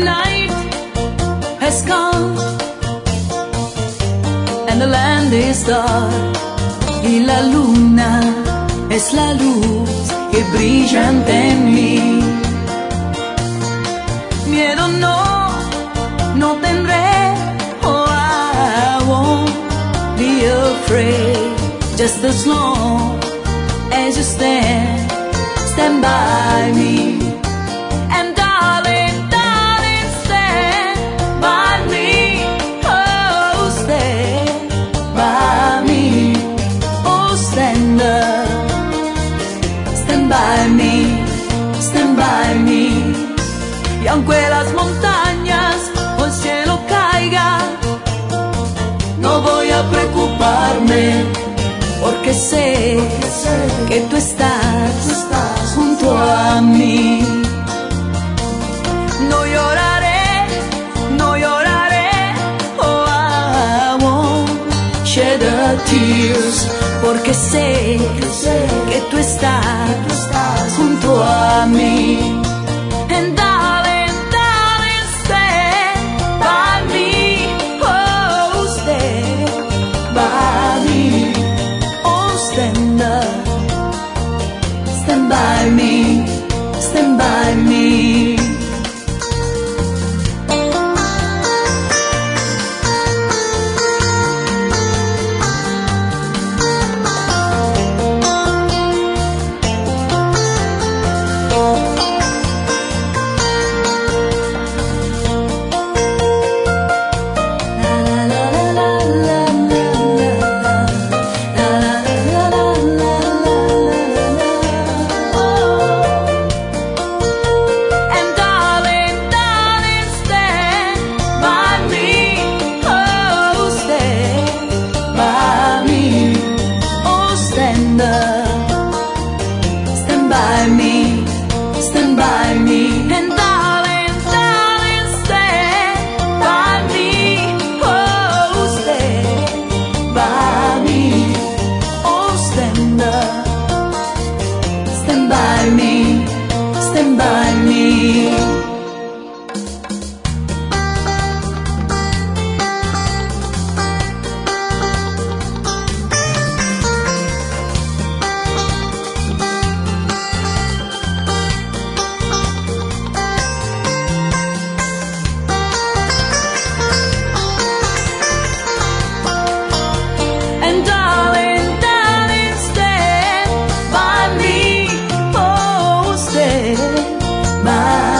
night has come and the land is dark y la luna es la luz que brilla ante mí. Miedo no tendré, oh I won't be afraid, just as long as you stand by me. And darling, darling, stand by me, oh stand by me, oh stand up, stand by me, stand by me. Y aunque las montañas o el cielo caigan, no voy a preocuparme, porque sé que tú estás junto a mí. No lloraré, no lloraré, oh I won't shed a tears, porque sé que tú estás junto a mí. And darling, darling, stand by me, oh stand by me, oh stand up, stand by me, stand by me. Stand by me, stand by me, and darling, darling, stand by me, oh stand by me, oh stand up, stand by me, stand by me. And darling, darling, stand by me, oh stand by